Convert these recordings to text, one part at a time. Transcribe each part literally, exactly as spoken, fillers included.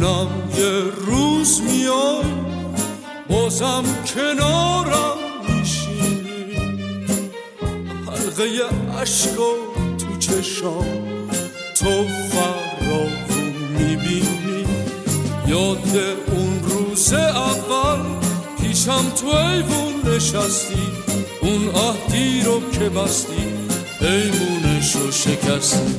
میدونم یه روز میای بازم کنارم میشینی، حلقه عشقا تو چشام تو فراوون میبینی. یاد اون روز اول پیشم تو ایوون نشستی، اون عهدی رو که بستی پیمونش رو شکستی.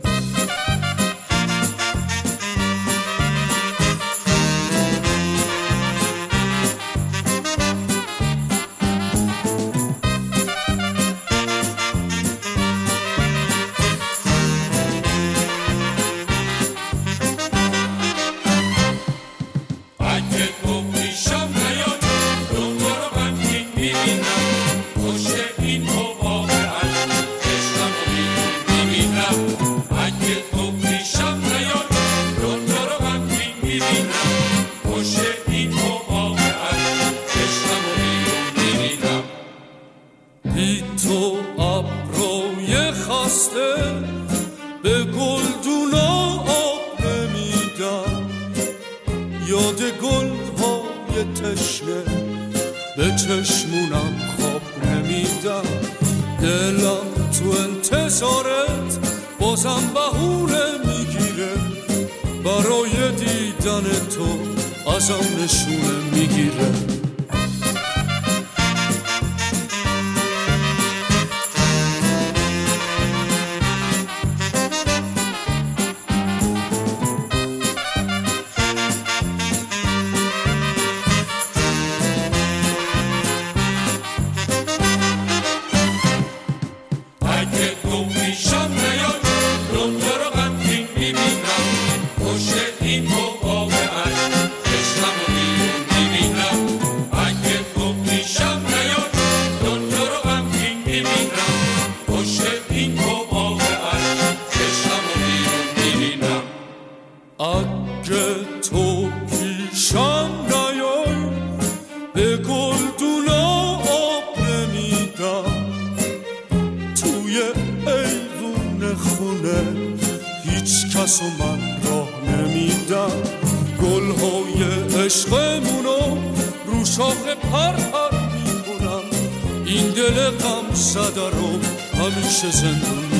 بی تو ابروی خسته به گلدونا آب نمیدم، یاد گلهای تشنه به چشمونم خواب نمیدم. دلم تو انتظارت بازم بهونه میگیره، برای دیدن تو ازم نشونه میگیره. اگه تو پیشم نیای به گلدونا آب نمیدم، توی ایوون خونه هیچ کس و من راه نمیدم. گلهای عشقمونو رو شاخه پر پر میکنم، این دل غم زده رو همیشه زندون